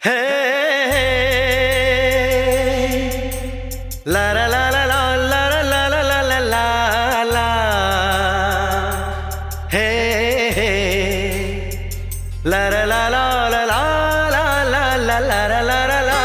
हे ला ला ला ला ला ला ला ला ला ला ला ला हे ला ला ला ला ला ला ला ला ला ला ला ला।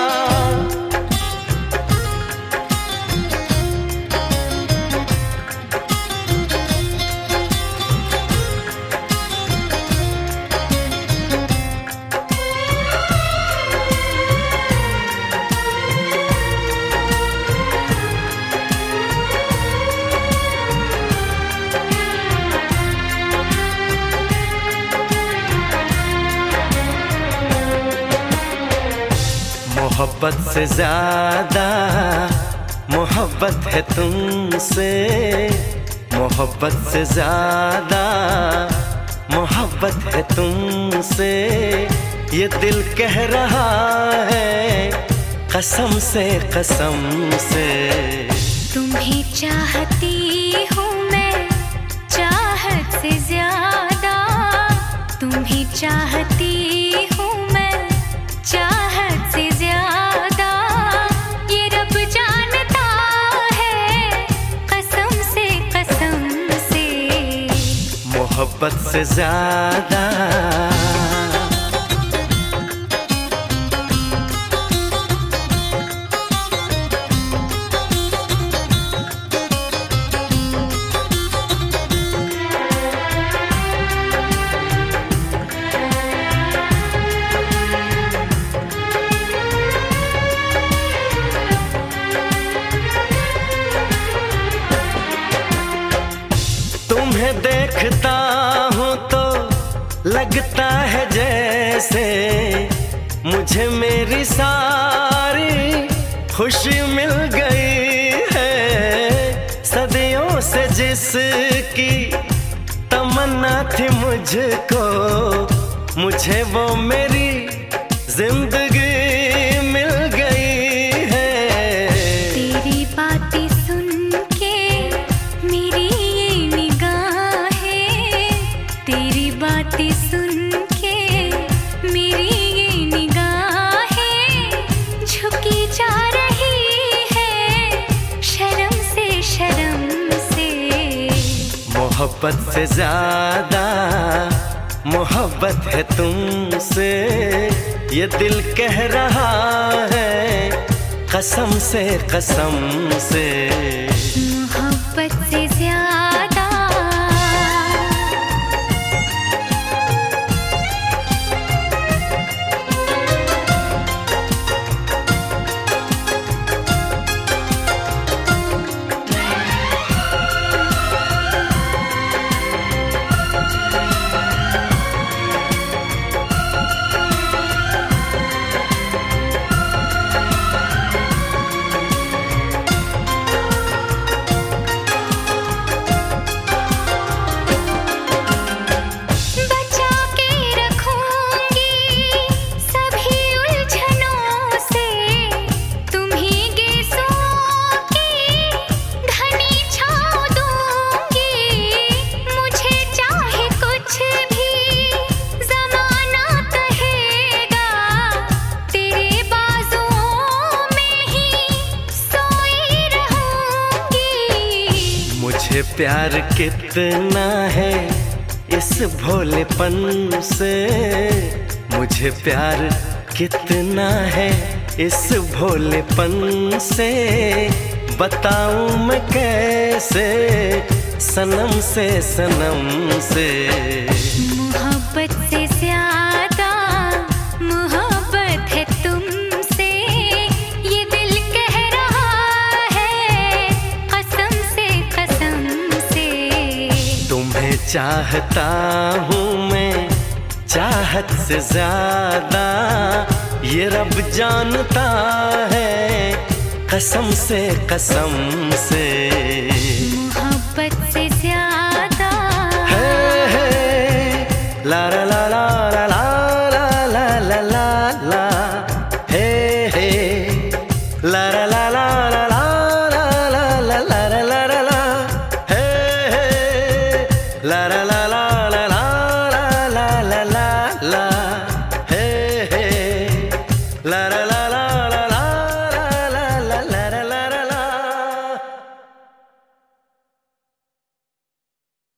मोहब्बत से ज्यादा मोहब्बत है तुमसे, मोहब्बत से ज्यादा मोहब्बत है तुमसे, ये दिल कह रहा है कसम से कसम से। तुम्हें चाहती हूँ मैं चाहत से ज्यादा, तुम्हें चाहती हूँ मैं चाहत से ज्यादा, ये रब जानता है कसम से कसम से। मोहब्बत से ज्यादा तुम्हें देखता हूँ तो लगता है जैसे मुझे मेरी सारी खुशी मिल गई है। सदियों से जिसकी तमन्ना थी मुझको, मुझे वो मेरी जिंदगी मिल गई है। तेरी बातें सुन के मेरी ये निगाहें, तेरी बातें सुन के मेरी ये निगाहें झुकी जा रही है शर्म से शर्म से। मोहब्बत से ज्यादा मोहब्बत है तुमसे, ये दिल कह रहा है कसम से कसम से। मोहब्बत से ज्यादा मुझे प्यार कितना है इस भोलेपन से, मुझे प्यार कितना है इस भोलेपन से। बताऊं मैं कैसे सनम से सनम से। मोहब्बत से ज्यादा मोहब्बत है तुमसे, ये दिल कह रहा है कसम से कसम से। तुम्हें चाहता हूँ मैं चाहत से ज्यादा, ये रब जानता है कसम से कसम से। मोहब्बत से ज्यादा ला ला ला ला ला ला ला ला ला ला हे हे ला ला ला ला ला ला ला ला ला ला ला ला ला हे हे ला ला ला ला ला ला ला ला ला ला हे हे ला ला